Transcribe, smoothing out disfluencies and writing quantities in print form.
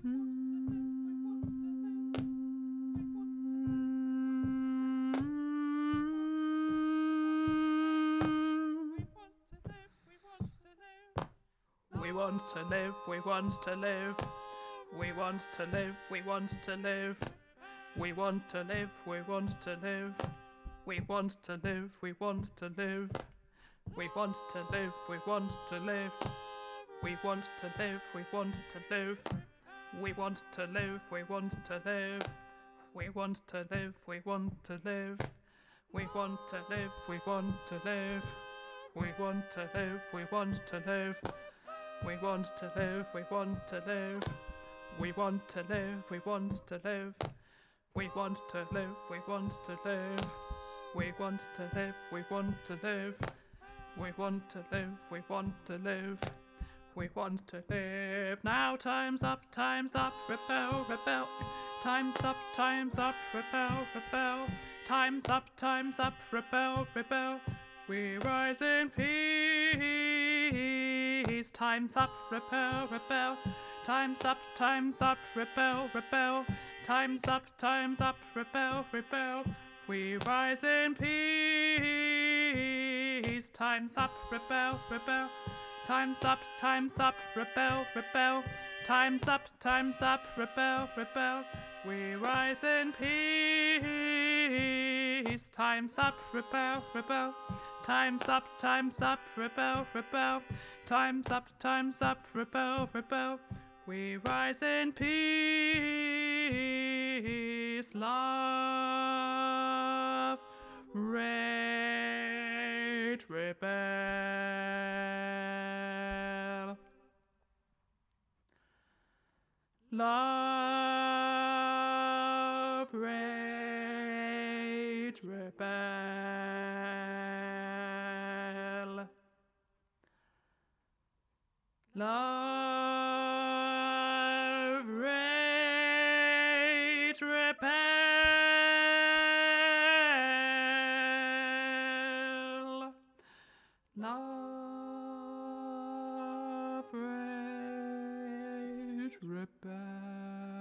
We want to live, we want to live. We want to live, we want to live. We want to live, we want to live. We want to live, we want to live. We want to live, we want to live. We want to live, we want to live. We want to live, we want to live. We want to live, we want to live. We want to live, we want to live. We want to live, we want to live. We want to live, we want to live. We want to live, we want to live. We want to live, we want to live. We want to live, we want to live. We want to live, we want to live. We want to live. Now time's up, rebel, rebel. Time's up, rebel, rebel. Time's up, rebel, rebel. We rise in peace. Time's up, rebel, rebel. Time's up, rebel, rebel. Time's up, rebel, rebel. We rise in peace. Time's up, rebel, rebel. Time's up, rebel, rebel. Time's up, rebel, rebel. We rise in peace. Time's up, rebel, rebel. Time's up, rebel, rebel. Time's up, rebel, rebel. We rise in peace, love, rage, rebel. Love, rage, rebel. Love, rage, rebel. Love, rage, rebel.